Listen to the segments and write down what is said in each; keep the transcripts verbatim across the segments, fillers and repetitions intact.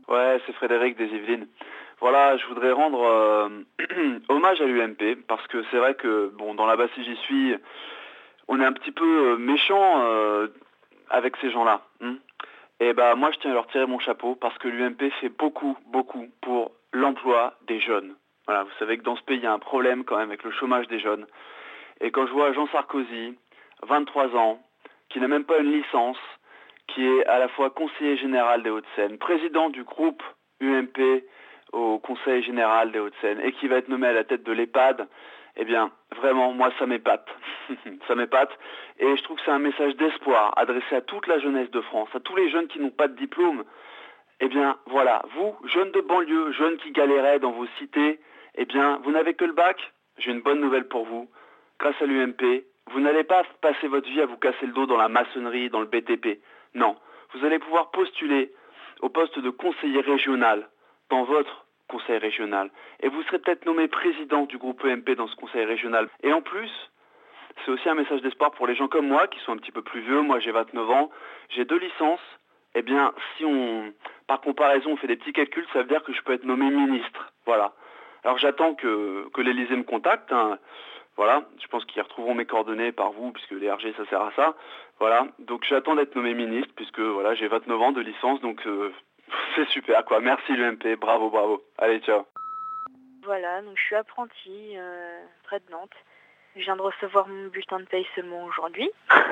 Ouais, c'est Frédéric des Yvelines. Voilà, je voudrais rendre euh, hommage à l'U M P parce que c'est vrai que bon, dans la basse si j'y suis, on est un petit peu euh, méchant euh, avec ces gens-là. Hein. Et bah moi, je tiens à leur tirer mon chapeau parce que l'U M P fait beaucoup, beaucoup pour l'emploi des jeunes. Voilà, vous savez que dans ce pays, il y a un problème quand même avec le chômage des jeunes. Et quand je vois Jean Sarkozy, vingt-trois ans, qui n'a même pas une licence, qui est à la fois conseiller général des Hauts-de-Seine, président du groupe U M P au Conseil général des Hauts-de-Seine et qui va être nommé à la tête de l'EHPAD, eh bien, vraiment, moi, ça m'épate. Ça m'épate. Et je trouve que c'est un message d'espoir adressé à toute la jeunesse de France, à tous les jeunes qui n'ont pas de diplôme. Eh bien, voilà, vous, jeunes de banlieue, jeunes qui galéraient dans vos cités, eh bien, vous n'avez que le bac. J'ai une bonne nouvelle pour vous. Grâce à l'U M P, vous n'allez pas passer votre vie à vous casser le dos dans la maçonnerie, dans le B T P. Non, vous allez pouvoir postuler au poste de conseiller régional dans votre conseil régional. Et vous serez peut-être nommé président du groupe E M P dans ce conseil régional. Et en plus, c'est aussi un message d'espoir pour les gens comme moi, qui sont un petit peu plus vieux. Moi, j'ai vingt-neuf ans, j'ai deux licences. Eh bien, si on, par comparaison, on fait des petits calculs, ça veut dire que je peux être nommé ministre. Voilà. Alors j'attends que, que l'Élysée me contacte. Hein. Voilà, je pense qu'ils retrouveront mes coordonnées par vous, puisque les R G, ça sert à ça. Voilà, donc j'attends d'être nommé ministre, puisque voilà, j'ai vingt-neuf ans de licence, donc euh, c'est super, quoi. Merci l'U M P, bravo, bravo. Allez, ciao. Voilà, donc je suis apprentie euh, près de Nantes. Je viens de recevoir mon bulletin de paye seulement aujourd'hui,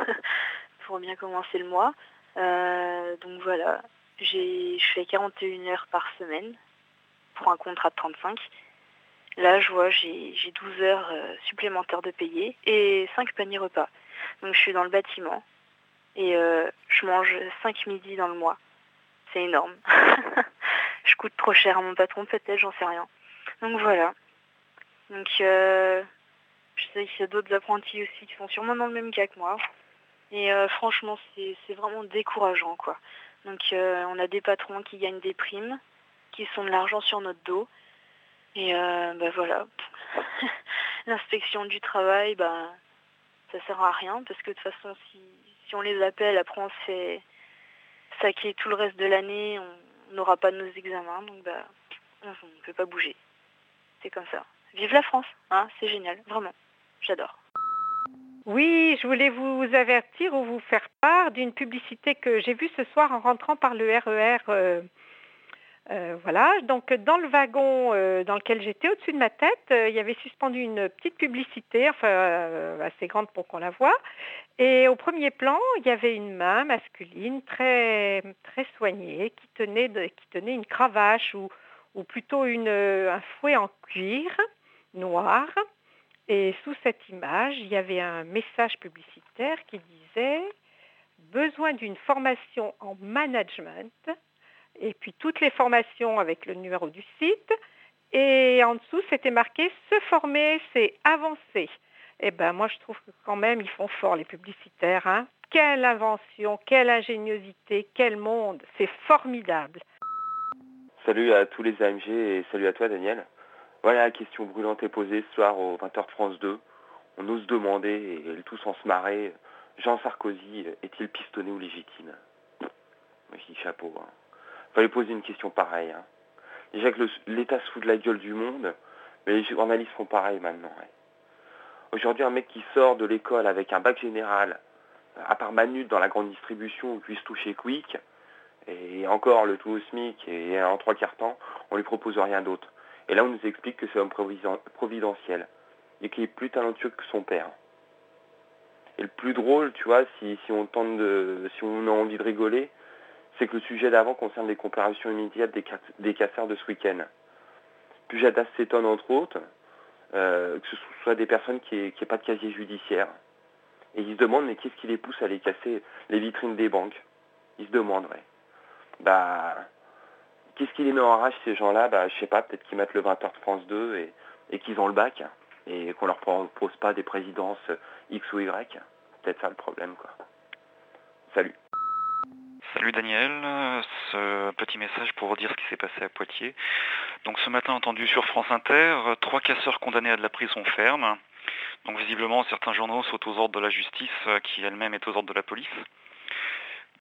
pour bien commencer le mois. Euh, donc voilà, j'ai, je fais quarante et une heures par semaine, pour un contrat de trente-cinq. Là, je vois, j'ai, j'ai douze heures euh, supplémentaires de payer et cinq paniers repas. Donc je suis dans le bâtiment et euh, je mange cinq midis dans le mois. C'est énorme. Je coûte trop cher à mon patron, peut-être, j'en sais rien. Donc voilà. Donc euh, je sais qu'il y a d'autres apprentis aussi qui sont sûrement dans le même cas que moi. Et euh, franchement, c'est, c'est vraiment décourageant, quoi. Donc euh, on a des patrons qui gagnent des primes, qui sont de l'argent sur notre dos. Et euh, bah voilà, l'inspection du travail, bah, ça sert à rien parce que de toute façon, si, si on les appelle, après on se fait saquer tout le reste de l'année, on n'aura pas nos examens, donc bah, on ne peut pas bouger. C'est comme ça. Vive la France, hein, c'est génial, vraiment, j'adore. Oui, je voulais vous avertir ou vous faire part d'une publicité que j'ai vue ce soir en rentrant par le R E R. Euh, Euh, voilà, donc dans le wagon euh, dans lequel j'étais, au-dessus de ma tête, euh, il y avait suspendu une petite publicité, enfin euh, assez grande pour qu'on la voie. Et au premier plan, il y avait une main masculine très très soignée qui tenait de, qui tenait une cravache ou ou plutôt une un fouet en cuir noir. Et sous cette image, il y avait un message publicitaire qui disait besoin d'une formation en management. Et puis toutes les formations avec le numéro du site. Et en dessous, c'était marqué « Se former, c'est avancer ». Eh bien, moi, je trouve que quand même, ils font fort, les publicitaires. Hein. Quelle invention, quelle ingéniosité, quel monde. C'est formidable. Salut à tous les A M G et salut à toi, Daniel. Voilà, la question brûlante est posée ce soir au vingt heures de France deux. On ose demander, et tous en se marrer, Jean Sarkozy est-il pistonné ou légitime? Moi, je dis chapeau, hein. Fallait poser une question pareille. Hein. Déjà que le, l'État se fout de la gueule du monde, mais les journalistes font pareil maintenant. Ouais. Aujourd'hui, un mec qui sort de l'école avec un bac général, à part Manut dans la grande distribution, ou puisse toucher Quick, et encore le tout au SMIC, et en trois quarts temps, on lui propose rien d'autre. Et là, on nous explique que c'est homme providentiel, et qu'il est plus talentueux que son père. Et le plus drôle, tu vois, si, si on tente de, si on a envie de rigoler, c'est que le sujet d'avant concerne les comparutions immédiates des, des casseurs de ce week-end. Pujadas s'étonne entre autres euh, que ce soit des personnes qui n'aient pas de casier judiciaire. Et ils se demandent, mais qu'est-ce qui les pousse à aller casser les vitrines des banques? Ils se demandent, ouais. Bah, qu'est-ce qui les met en rage, ces gens-là? Bah, je sais pas, peut-être qu'ils mettent le vingt heures de France deux et, et qu'ils ont le bac, et qu'on leur propose pas des présidences X ou Y. Peut-être ça le problème, quoi. Salut. Salut Daniel, ce petit message pour dire ce qui s'est passé à Poitiers. Donc ce matin, entendu sur France Inter, trois casseurs condamnés à de la prison ferme. Donc visiblement, certains journaux sont aux ordres de la justice qui elle-même est aux ordres de la police.